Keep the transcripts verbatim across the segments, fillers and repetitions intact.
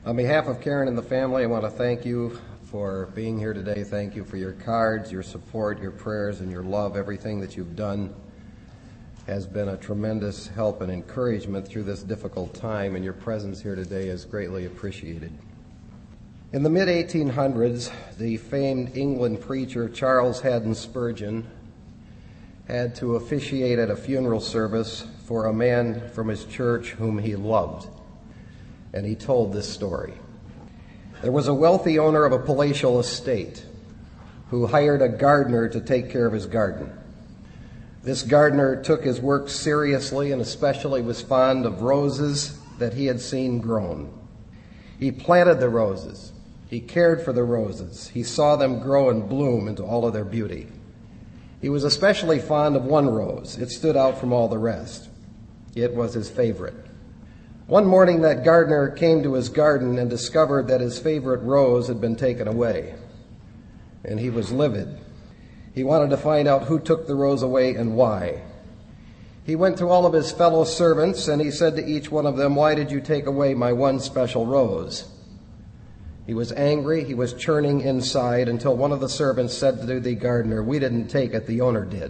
On behalf of Karen and the family, I want to thank you for being here today. Thank you for your cards, your support, your prayers, and your love. Everything that you've done has been a tremendous help and encouragement through this difficult time, and your presence here today is greatly appreciated. In the mid eighteen hundreds, the famed England preacher Charles Haddon Spurgeon had to officiate at a funeral service for a man from his church whom he loved. And he told this story. There was a wealthy owner of a palatial estate who hired a gardener to take care of his garden. This gardener took his work seriously and especially was fond of roses that he had seen grown. He planted the roses. He cared for the roses. He saw them grow and bloom into all of their beauty. He was especially fond of one rose. It stood out from all the rest. It was his favorite. One morning, that gardener came to his garden and discovered that his favorite rose had been taken away, and he was livid. He wanted to find out who took the rose away and why. He went to all of his fellow servants, and he said to each one of them, "Why did you take away my one special rose?" He was angry. He was churning inside until one of the servants said to the gardener, "We didn't take it, the owner did.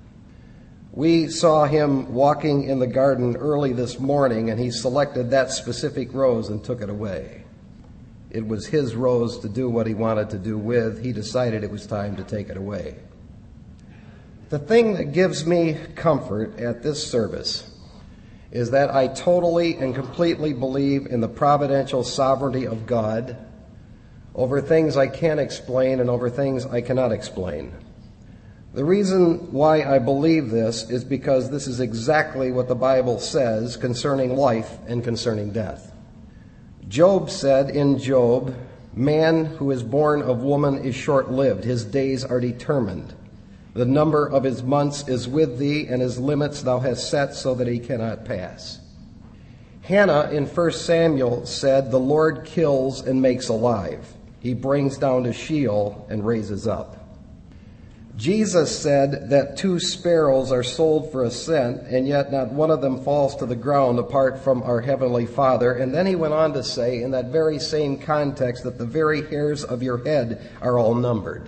We saw him walking in the garden early this morning, and he selected that specific rose and took it away. It was his rose to do what he wanted to do with. He decided it was time to take it away." The thing that gives me comfort at this service is that I totally and completely believe in the providential sovereignty of God over things I can't explain and over things I cannot explain. The reason why I believe this is because this is exactly what the Bible says concerning life and concerning death. Job said in Job, "Man who is born of woman is short-lived. His days are determined. The number of his months is with thee, and his limits thou hast set so that he cannot pass." Hannah in First Samuel said, "The Lord kills and makes alive. He brings down to Sheol and raises up." Jesus said that two sparrows are sold for a cent, and yet not one of them falls to the ground apart from our Heavenly Father. And then he went on to say in that very same context that the very hairs of your head are all numbered.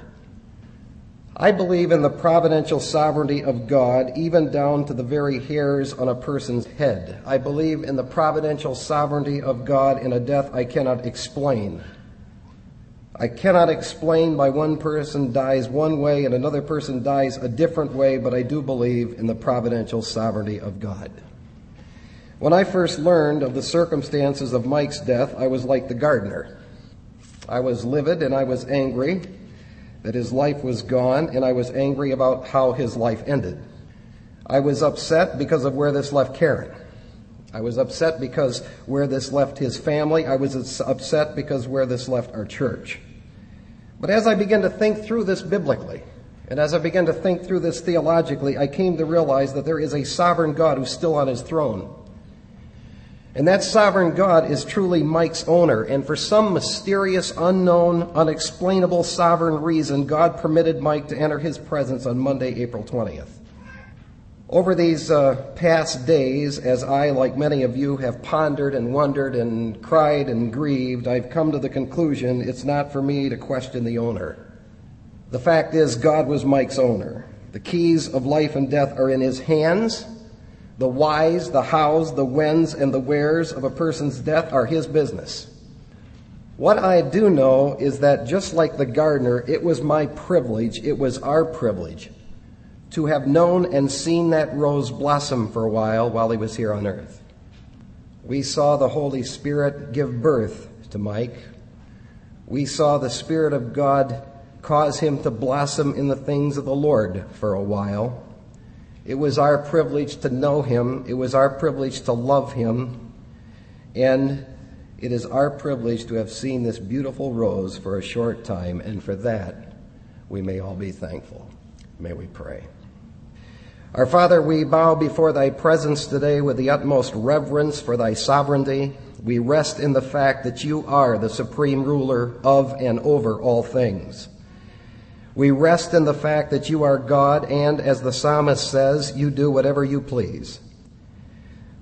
I believe in the providential sovereignty of God, even down to the very hairs on a person's head. I believe in the providential sovereignty of God in a death I cannot explain. I cannot explain why one person dies one way and another person dies a different way, but I do believe in the providential sovereignty of God. When I first learned of the circumstances of Mike's death, I was like the gardener. I was livid and I was angry that his life was gone, and I was angry about how his life ended. I was upset because of where this left Karen. I was upset because where this left his family. I was upset because where this left our church. But as I began to think through this biblically, and as I began to think through this theologically, I came to realize that there is a sovereign God who's still on his throne. And that sovereign God is truly Mike's owner. And for some mysterious, unknown, unexplainable sovereign reason, God permitted Mike to enter his presence on Monday, April twentieth. Over these uh, past days, as I, like many of you, have pondered and wondered and cried and grieved, I've come to the conclusion it's not for me to question the owner. The fact is, God was Mike's owner. The keys of life and death are in his hands. The whys, the hows, the whens, and the wheres of a person's death are his business. What I do know is that just like the gardener, it was my privilege, it was our privilege, to have known and seen that rose blossom for a while while he was here on earth. We saw the Holy Spirit give birth to Mike. We saw the Spirit of God cause him to blossom in the things of the Lord for a while. It was our privilege to know him. It was our privilege to love him. And it is our privilege to have seen this beautiful rose for a short time, and for that we may all be thankful. May we pray. Our Father, we bow before thy presence today with the utmost reverence for thy sovereignty. We rest in the fact that you are the supreme ruler of and over all things. We rest in the fact that you are God, and as the psalmist says, you do whatever you please.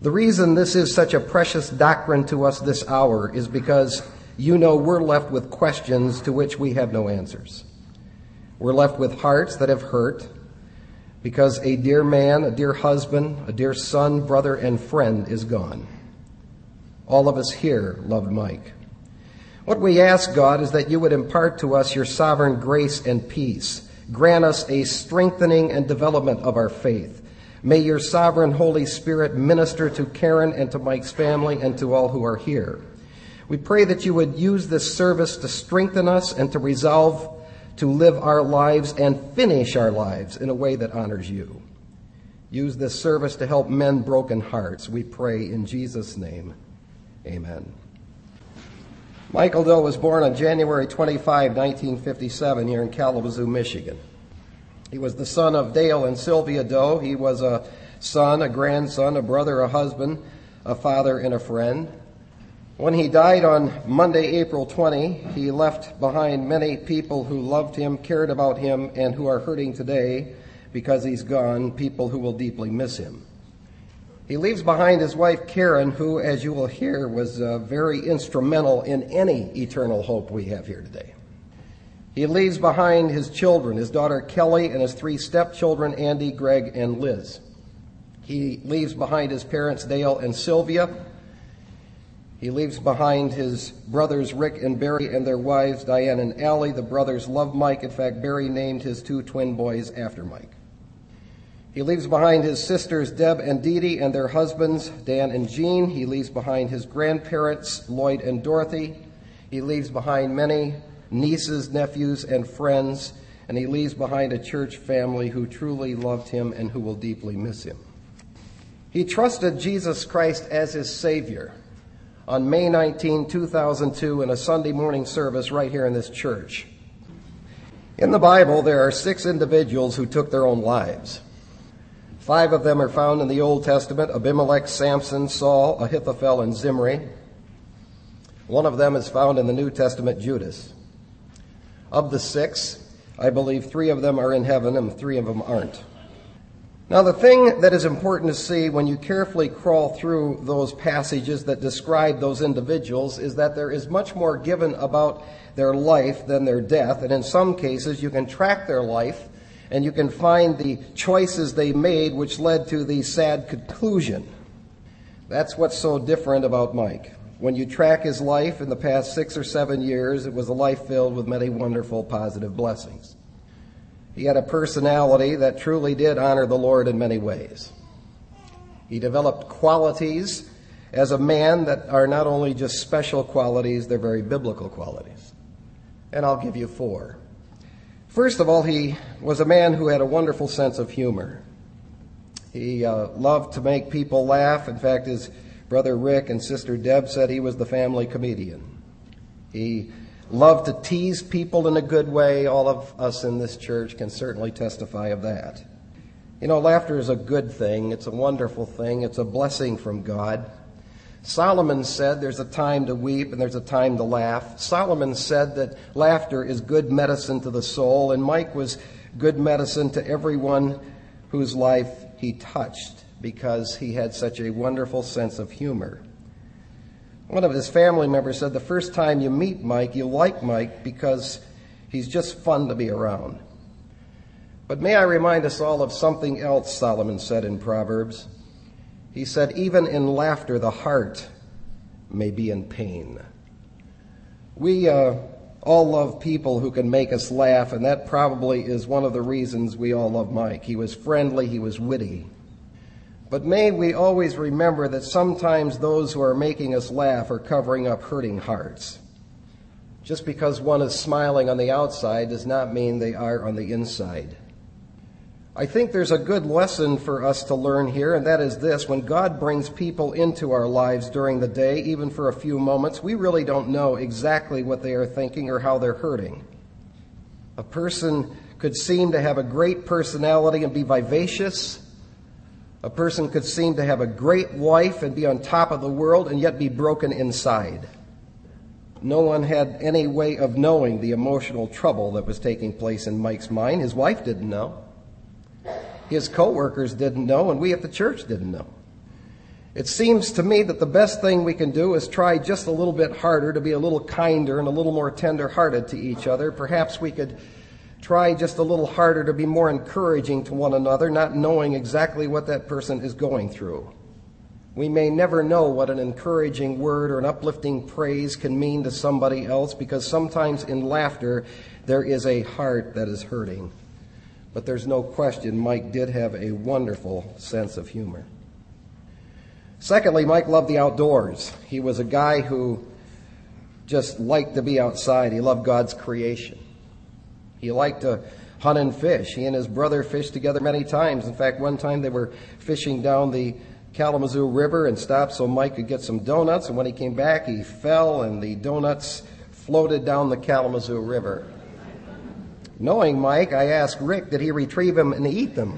The reason this is such a precious doctrine to us this hour is because you know we're left with questions to which we have no answers. We're left with hearts that have hurt because a dear man, a dear husband, a dear son, brother, and friend is gone. All of us here loved Mike. What we ask, God, is that you would impart to us your sovereign grace and peace. Grant us a strengthening and development of our faith. May your sovereign Holy Spirit minister to Karen and to Mike's family and to all who are here. We pray that you would use this service to strengthen us and to resolve to live our lives and finish our lives in a way that honors you. Use this service to help mend broken hearts. We pray in Jesus' name. Amen. Michael Doe was born on January twenty-fifth, nineteen fifty-seven, here in Kalamazoo, Michigan. He was the son of Dale and Sylvia Doe. He was a son, a grandson, a brother, a husband, a father, and a friend. When he died on Monday, April twentieth, he left behind many people who loved him, cared about him, and who are hurting today because he's gone, people who will deeply miss him. He leaves behind his wife, Karen, who, as you will hear, was uh, very instrumental in any eternal hope we have here today. He leaves behind his children, his daughter Kelly and his three stepchildren, Andy, Greg, and Liz. He leaves behind his parents, Dale and Sylvia. He leaves behind his brothers, Rick and Barry, and their wives, Diane and Allie. The brothers love Mike. In fact, Barry named his two twin boys after Mike. He leaves behind his sisters, Deb and Dee Dee, and their husbands, Dan and Jean. He leaves behind his grandparents, Lloyd and Dorothy. He leaves behind many nieces, nephews, and friends. And he leaves behind a church family who truly loved him and who will deeply miss him. He trusted Jesus Christ as his Savior on May nineteenth, two thousand two, in a Sunday morning service right here in this church. In the Bible, there are six individuals who took their own lives. Five of them are found in the Old Testament: Abimelech, Samson, Saul, Ahithophel, and Zimri. One of them is found in the New Testament, Judas. Of the six, I believe three of them are in heaven and three of them aren't. Now, the thing that is important to see when you carefully crawl through those passages that describe those individuals is that there is much more given about their life than their death. And in some cases, you can track their life and you can find the choices they made which led to the sad conclusion. That's what's so different about Mike. When you track his life in the past six or seven years, it was a life filled with many wonderful, positive blessings. He had a personality that truly did honor the Lord in many ways. He developed qualities as a man that are not only just special qualities, they're very biblical qualities. And I'll give you four. First of all, he was a man who had a wonderful sense of humor. He uh, loved to make people laugh. In fact, his brother Rick and sister Deb said he was the family comedian. He loved to tease people in a good way. All of us in this church can certainly testify of that. You know, laughter is a good thing. It's a wonderful thing. It's a blessing from God. Solomon said there's a time to weep and there's a time to laugh. Solomon said that laughter is good medicine to the soul, and Mike was good medicine to everyone whose life he touched because he had such a wonderful sense of humor. One of his family members said the first time you meet Mike, you like Mike because he's just fun to be around. But may I remind us all of something else Solomon said in Proverbs. He said, even in laughter, the heart may be in pain. We uh, all love people who can make us laugh, and that probably is one of the reasons we all love Mike. He was friendly, he was witty. But may we always remember that sometimes those who are making us laugh are covering up hurting hearts. Just because one is smiling on the outside does not mean they are on the inside. I think there's a good lesson for us to learn here, and that is this. When God brings people into our lives during the day, even for a few moments, we really don't know exactly what they are thinking or how they're hurting. A person could seem to have a great personality and be vivacious. A person could seem to have a great wife and be on top of the world and yet be broken inside. No one had any way of knowing the emotional trouble that was taking place in Mike's mind. His wife didn't know. His co-workers didn't know, and we at the church didn't know. It seems to me that the best thing we can do is try just a little bit harder to be a little kinder and a little more tender-hearted to each other. Perhaps we could try just a little harder to be more encouraging to one another, not knowing exactly what that person is going through. We may never know what an encouraging word or an uplifting praise can mean to somebody else, because sometimes in laughter there is a heart that is hurting. But there's no question Mike did have a wonderful sense of humor. Secondly, Mike loved the outdoors. He was a guy who just liked to be outside. He loved God's creation. He liked to hunt and fish. He and his brother fished together many times. In fact, one time they were fishing down the Kalamazoo River and stopped so Mike could get some donuts. And when he came back, he fell and the donuts floated down the Kalamazoo River. Knowing Mike, I asked Rick, did he retrieve them and eat them?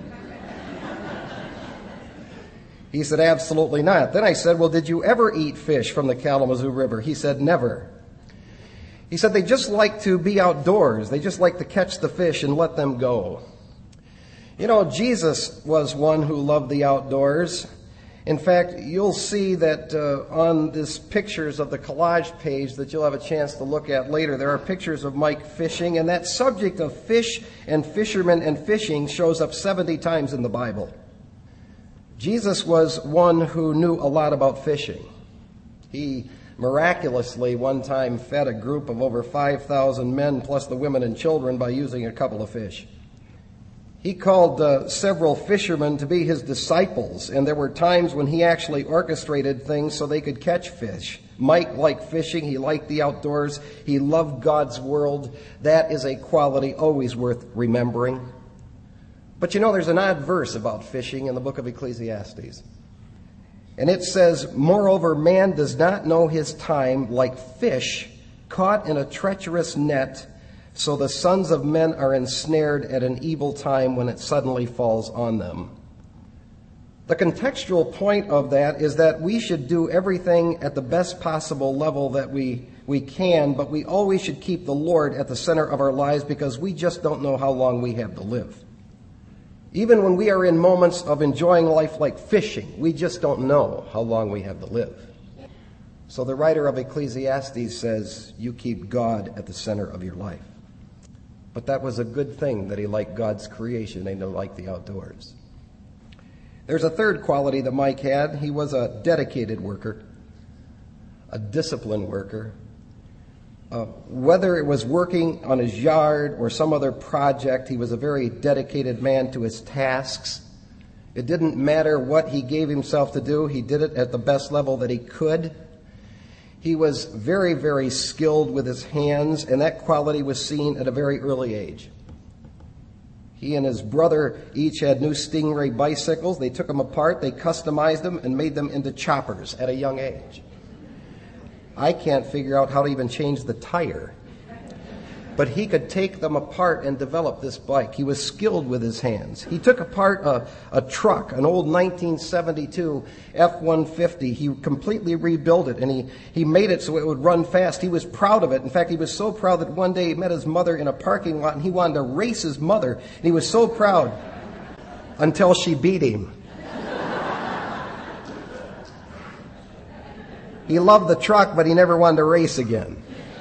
He said, absolutely not. Then I said, well, did you ever eat fish from the Kalamazoo River? He said, never. He said, they just like to be outdoors. They just like to catch the fish and let them go. You know, Jesus was one who loved the outdoors. In fact, you'll see that uh, on this pictures of the collage page that you'll have a chance to look at later, there are pictures of Mike fishing, and that subject of fish and fishermen and fishing shows up seventy times in the Bible. Jesus was one who knew a lot about fishing. He miraculously one time fed a group of over five thousand men plus the women and children by using a couple of fish. He called uh, several fishermen to be his disciples, and there were times when he actually orchestrated things so they could catch fish. Mike liked fishing. He liked the outdoors. He loved God's world. That is a quality always worth remembering. But you know, there's an odd verse about fishing in the book of Ecclesiastes. And it says, moreover, man does not know his time, like fish caught in a treacherous net, so the sons of men are ensnared at an evil time when it suddenly falls on them. The contextual point of that is that we should do everything at the best possible level that we, we can, but we always should keep the Lord at the center of our lives, because we just don't know how long we have to live. Even when we are in moments of enjoying life like fishing, we just don't know how long we have to live. So the writer of Ecclesiastes says, you keep God at the center of your life. But that was a good thing that he liked God's creation and he liked the outdoors. There's a third quality that Mike had. He was a dedicated worker, a disciplined worker. Uh, whether it was working on his yard or some other project, he was a very dedicated man to his tasks. It didn't matter what he gave himself to do. He did it at the best level that he could. He was very, very skilled with his hands, and that quality was seen at a very early age. He and his brother each had new Stingray bicycles. They took them apart, they customized them, and made them into choppers at a young age. I can't figure out how to even change the tire. But he could take them apart and develop this bike. He was skilled with his hands. He took apart a, a truck, an old nineteen seventy-two F one fifty. He completely rebuilt it, and he, he made it so it would run fast. He was proud of it. In fact, he was so proud that one day he met his mother in a parking lot, and he wanted to race his mother. And he was so proud until she beat him. He loved the truck, but he never wanted to race again.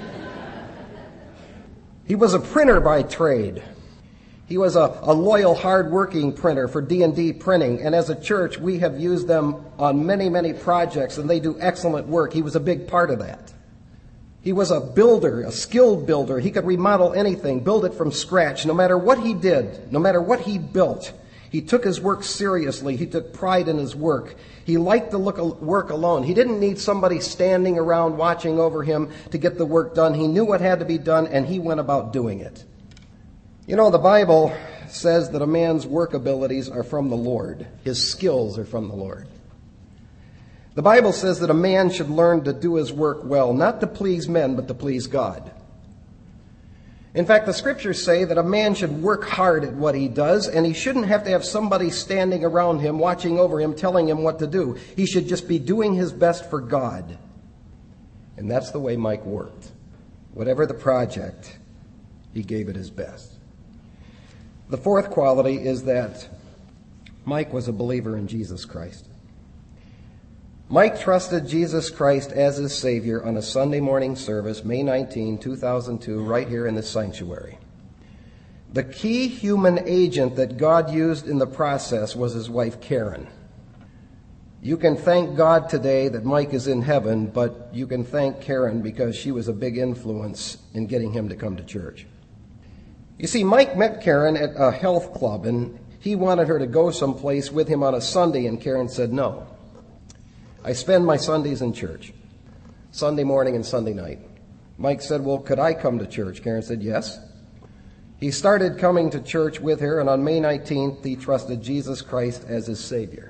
He was a printer by trade. He was a, a loyal, hard-working printer for D and D Printing, and as a church, we have used them on many, many projects, and they do excellent work. He was a big part of that. He was a builder, a skilled builder. He could remodel anything, build it from scratch. No matter what he did, no matter what he built, he took his work seriously. He took pride in his work. He liked to look, work alone. He didn't need somebody standing around watching over him to get the work done. He knew what had to be done, and he went about doing it. You know, the Bible says that a man's work abilities are from the Lord. His skills are from the Lord. The Bible says that a man should learn to do his work well, not to please men, but to please God. In fact, the scriptures say that a man should work hard at what he does, and he shouldn't have to have somebody standing around him, watching over him, telling him what to do. He should just be doing his best for God. And that's the way Mike worked. Whatever the project, he gave it his best. The fourth quality is that Mike was a believer in Jesus Christ. Mike trusted Jesus Christ as his Savior on a Sunday morning service, May nineteenth, two thousand two, right here in this sanctuary. The key human agent that God used in the process was his wife, Karen. You can thank God today that Mike is in heaven, but you can thank Karen because she was a big influence in getting him to come to church. You see, Mike met Karen at a health club, and he wanted her to go someplace with him on a Sunday, and Karen said no. I spend my Sundays in church, Sunday morning and Sunday night. Mike said, well, could I come to church? Karen said, yes. He started coming to church with her, and on May nineteenth, he trusted Jesus Christ as his Savior.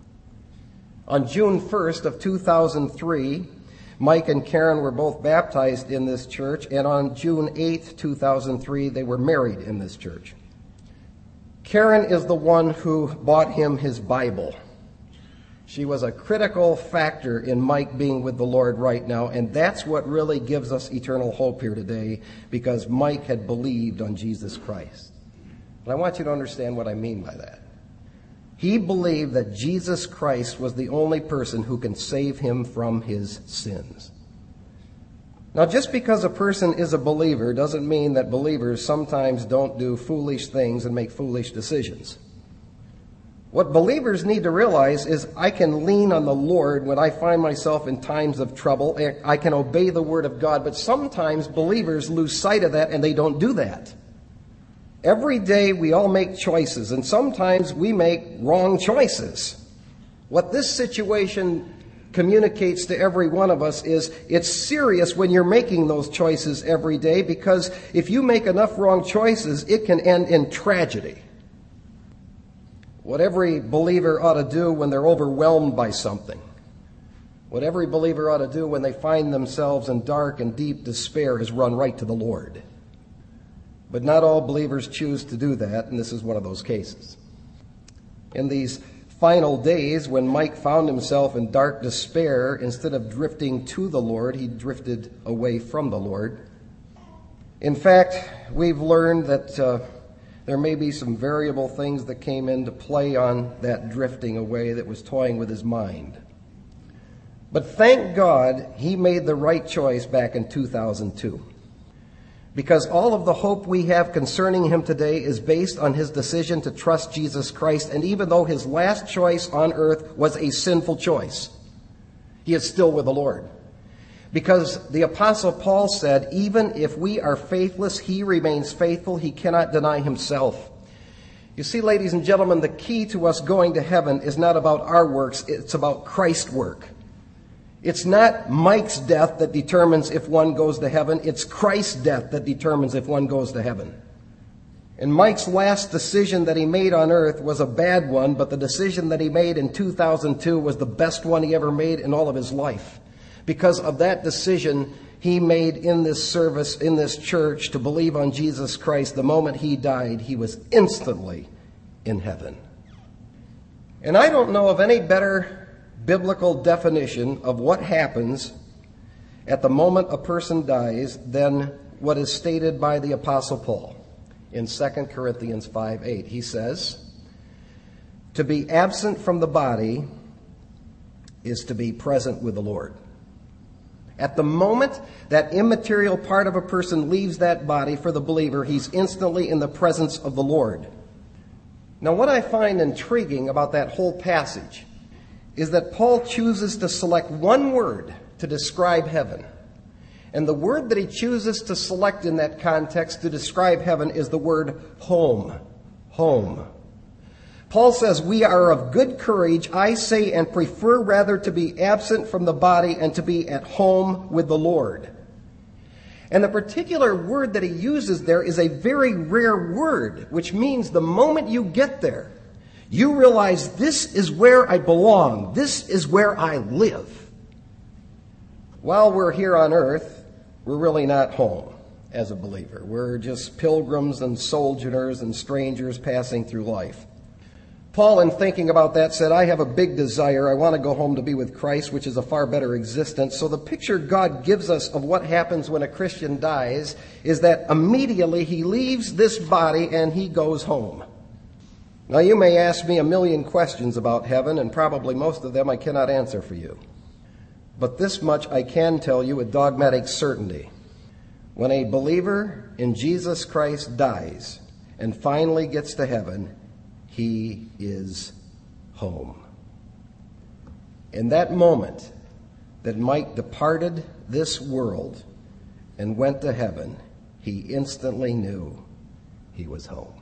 On June first of two thousand three, Mike and Karen were both baptized in this church, and on June eighth, two thousand three, they were married in this church. Karen is the one who bought him his Bible. She was a critical factor in Mike being with the Lord right now, and that's what really gives us eternal hope here today, because Mike had believed on Jesus Christ. And I want you to understand what I mean by that. He believed that Jesus Christ was the only person who can save him from his sins. Now, just because a person is a believer doesn't mean that believers sometimes don't do foolish things and make foolish decisions. What believers need to realize is I can lean on the Lord when I find myself in times of trouble. I can obey the Word of God, but sometimes believers lose sight of that and they don't do that. Every day we all make choices, and sometimes we make wrong choices. What this situation communicates to every one of us is it's serious when you're making those choices every day, because if you make enough wrong choices, it can end in tragedy. What every believer ought to do when they're overwhelmed by something, what every believer ought to do when they find themselves in dark and deep despair is run right to the Lord. But not all believers choose to do that, and this is one of those cases. In these final days, when Mike found himself in dark despair, instead of drifting to the Lord, he drifted away from the Lord. In fact, we've learned that uh, there may be some variable things that came into play on that drifting away that was toying with his mind. But thank God he made the right choice back in two thousand two. Because all of the hope we have concerning him today is based on his decision to trust Jesus Christ. And even though his last choice on earth was a sinful choice, he is still with the Lord. Because the Apostle Paul said, even if we are faithless, he remains faithful. He cannot deny himself. You see, ladies and gentlemen, the key to us going to heaven is not about our works. It's about Christ's work. It's not Mike's death that determines if one goes to heaven. It's Christ's death that determines if one goes to heaven. And Mike's last decision that he made on earth was a bad one, but the decision that he made in two thousand two was the best one he ever made in all of his life. Because of that decision he made in this service, in this church, to believe on Jesus Christ, the moment he died, he was instantly in heaven. And I don't know of any better biblical definition of what happens at the moment a person dies than what is stated by the Apostle Paul in Second Corinthians five eight. He says, to be absent from the body is to be present with the Lord. At the moment that immaterial part of a person leaves that body for the believer, he's instantly in the presence of the Lord. Now, what I find intriguing about that whole passage is that Paul chooses to select one word to describe heaven. And the word that he chooses to select in that context to describe heaven is the word home. Home. Paul says, we are of good courage, I say, and prefer rather to be absent from the body and to be at home with the Lord. And the particular word that he uses there is a very rare word, which means the moment you get there, you realize this is where I belong. This is where I live. While we're here on earth, we're really not home as a believer. We're just pilgrims and sojourners and strangers passing through life. Paul, in thinking about that, said, I have a big desire. I want to go home to be with Christ, which is a far better existence. So the picture God gives us of what happens when a Christian dies is that immediately he leaves this body and he goes home. Now, you may ask me a million questions about heaven, and probably most of them I cannot answer for you. But this much I can tell you with dogmatic certainty. When a believer in Jesus Christ dies and finally gets to heaven, he is home. In that moment that Mike departed this world and went to heaven, he instantly knew he was home.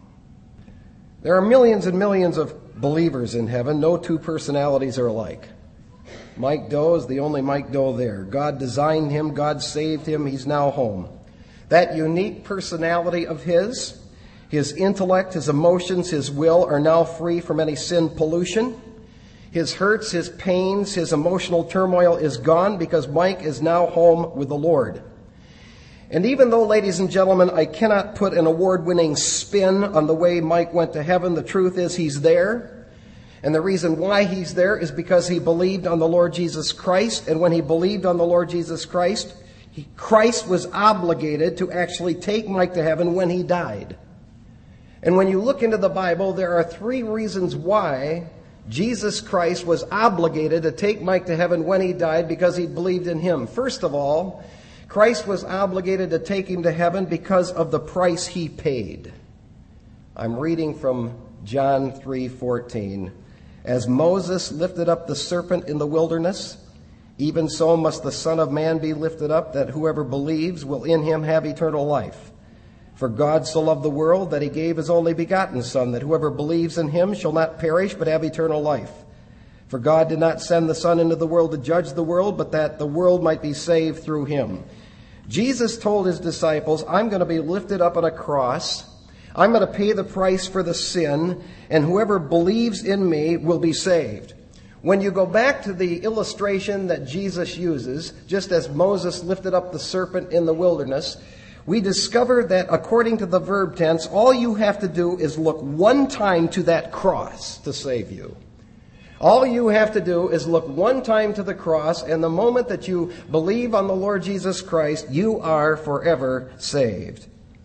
There are millions and millions of believers in heaven. No two personalities are alike. Mike Doe is the only Mike Doe there. God designed him. God saved him. He's now home. That unique personality of his, his intellect, his emotions, his will are now free from any sin pollution. His hurts, his pains, his emotional turmoil is gone because Mike is now home with the Lord. And even though, ladies and gentlemen, I cannot put an award-winning spin on the way Mike went to heaven, the truth is he's there. And the reason why he's there is because he believed on the Lord Jesus Christ. And when he believed on the Lord Jesus Christ, he, Christ was obligated to actually take Mike to heaven when he died. And when you look into the Bible, there are three reasons why Jesus Christ was obligated to take Mike to heaven when he died, because he believed in him. First of all, Christ was obligated to take him to heaven because of the price he paid. I'm reading from John three fourteen. As Moses lifted up the serpent in the wilderness, even so must the Son of Man be lifted up, that whoever believes will in him have eternal life. For God so loved the world that he gave his only begotten Son, that whoever believes in him shall not perish but have eternal life. For God did not send the Son into the world to judge the world, but that the world might be saved through him. Jesus told his disciples, I'm going to be lifted up on a cross. I'm going to pay the price for the sin, and whoever believes in me will be saved. When you go back to the illustration that Jesus uses, just as Moses lifted up the serpent in the wilderness, we discover that according to the verb tense, all you have to do is look one time to that cross to save you. All you have to do is look one time to the cross, and the moment that you believe on the Lord Jesus Christ, you are forever saved.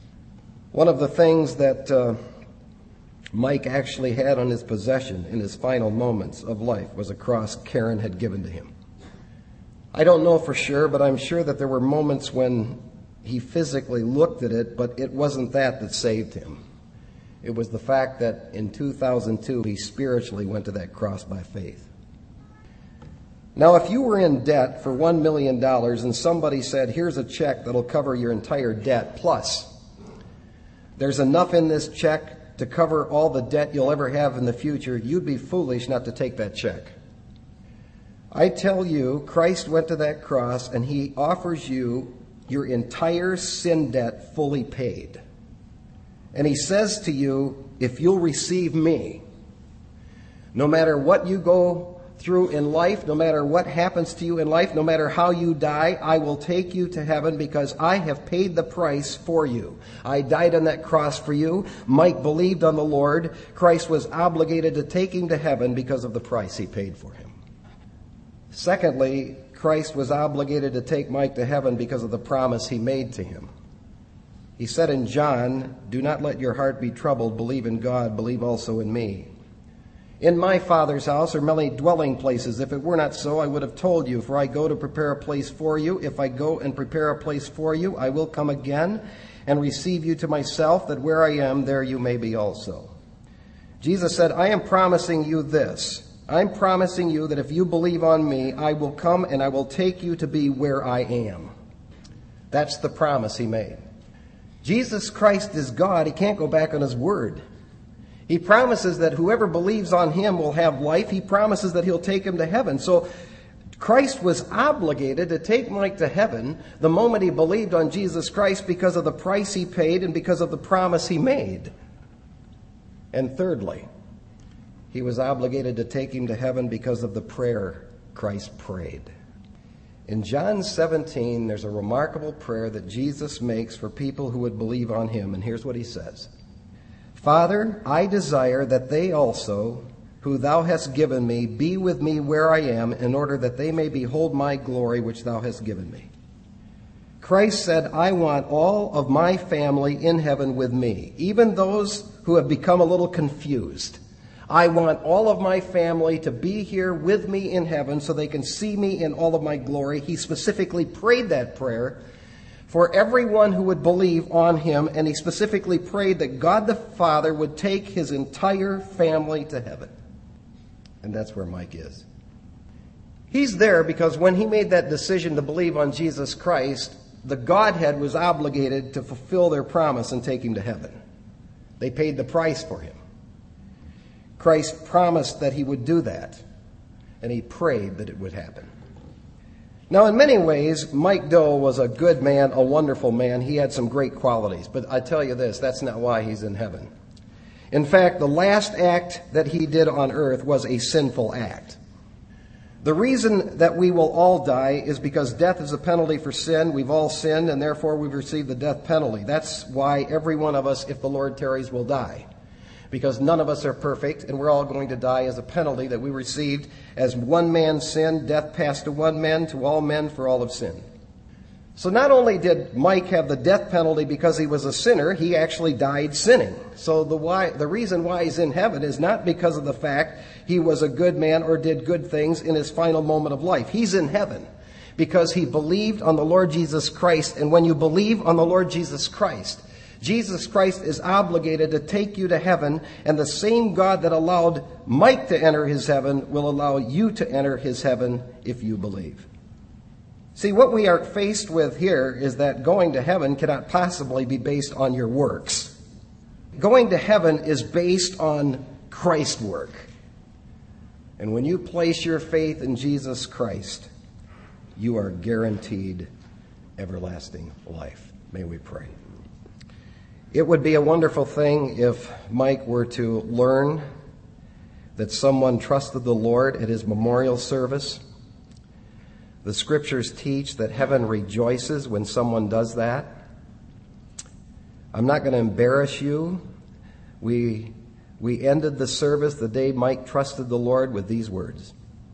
One of the things that uh, Mike actually had on his possession in his final moments of life was a cross Karen had given to him. I don't know for sure, but I'm sure that there were moments when he physically looked at it, but it wasn't that that saved him. It was the fact that in two thousand two, he spiritually went to that cross by faith. Now, if you were in debt for one million dollars and somebody said, here's a check that'll cover your entire debt, plus there's enough in this check to cover all the debt you'll ever have in the future, you'd be foolish not to take that check. I tell you, Christ went to that cross and he offers you your entire sin debt fully paid. And he says to you, if you'll receive me, no matter what you go through in life, no matter what happens to you in life, no matter how you die, I will take you to heaven because I have paid the price for you. I died on that cross for you. Mike believed on the Lord. Christ was obligated to take him to heaven because of the price he paid for him. Secondly, Christ was obligated to take Mike to heaven because of the promise he made to him. He said in John, do not let your heart be troubled. Believe in God. Believe also in me. In my Father's house are many dwelling places. If it were not so, I would have told you. For I go to prepare a place for you. If I go and prepare a place for you, I will come again and receive you to myself, that where I am, there you may be also. Jesus said, I am promising you this. I'm promising you that if you believe on me, I will come and I will take you to be where I am. That's the promise he made. Jesus Christ is God. He can't go back on his word. He promises that whoever believes on him will have life. He promises that he'll take him to heaven. So Christ was obligated to take Mike to heaven the moment he believed on Jesus Christ because of the price he paid and because of the promise he made. And thirdly, he was obligated to take him to heaven because of the prayer Christ prayed. In John seventeen, there's a remarkable prayer that Jesus makes for people who would believe on him. And here's what he says. Father, I desire that they also, who thou hast given me, be with me where I am, in order that they may behold my glory which thou hast given me. Christ said, I want all of my family in heaven with me, even those who have become a little confused. I want all of my family to be here with me in heaven so they can see me in all of my glory. He specifically prayed that prayer for everyone who would believe on him, and he specifically prayed that God the Father would take his entire family to heaven. And that's where Mike is. He's there because when he made that decision to believe on Jesus Christ, the Godhead was obligated to fulfill their promise and take him to heaven. They paid the price for him. Christ promised that he would do that, and he prayed that it would happen. Now, in many ways, Mike Doe was a good man, a wonderful man. He had some great qualities, but I tell you this, that's not why he's in heaven. In fact, the last act that he did on earth was a sinful act. The reason that we will all die is because death is a penalty for sin. We've all sinned, and therefore we've received the death penalty. That's why every one of us, if the Lord tarries, will die. Because none of us are perfect, and we're all going to die as a penalty that we received. As one man sinned, death passed to one man, to all men, for all have sinned. So not only did Mike have the death penalty because he was a sinner, he actually died sinning. So the why, the reason why he's in heaven is not because of the fact he was a good man or did good things in his final moment of life. He's in heaven because he believed on the Lord Jesus Christ. And when you believe on the Lord Jesus Christ, Jesus Christ is obligated to take you to heaven, and the same God that allowed Mike to enter his heaven will allow you to enter his heaven if you believe. See, what we are faced with here is that going to heaven cannot possibly be based on your works. Going to heaven is based on Christ's work. And when you place your faith in Jesus Christ, you are guaranteed everlasting life. May we pray. It would be a wonderful thing if Mike were to learn that someone trusted the Lord at his memorial service. The scriptures teach that heaven rejoices when someone does that. I'm not going to embarrass you. We, we ended the service the day Mike trusted the Lord with these words.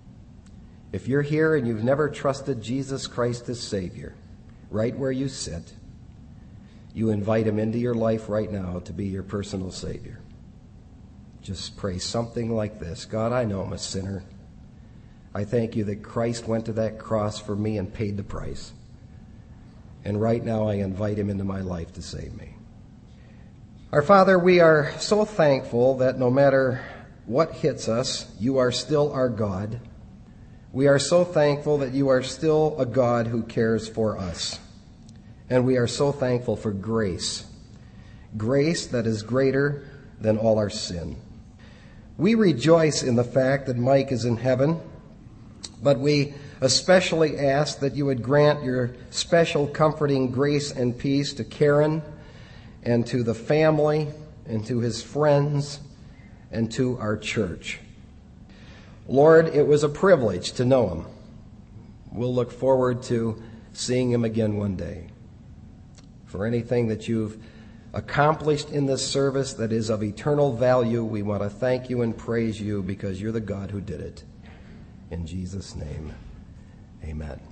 If you're here and you've never trusted Jesus Christ as Savior, right where you sit, you invite him into your life right now to be your personal Savior. Just pray something like this. God, I know I'm a sinner. I thank you that Christ went to that cross for me and paid the price. And right now I invite him into my life to save me. Our Father, we are so thankful that no matter what hits us, you are still our God. We are so thankful that you are still a God who cares for us. And we are so thankful for grace. Grace that is greater than all our sin. We rejoice in the fact that Mike is in heaven. But we especially ask that you would grant your special comforting grace and peace to Karen and to the family and to his friends and to our church. Lord, it was a privilege to know him. We'll look forward to seeing him again one day. For anything that you've accomplished in this service that is of eternal value, we want to thank you and praise you because you're the God who did it. In Jesus' name, amen.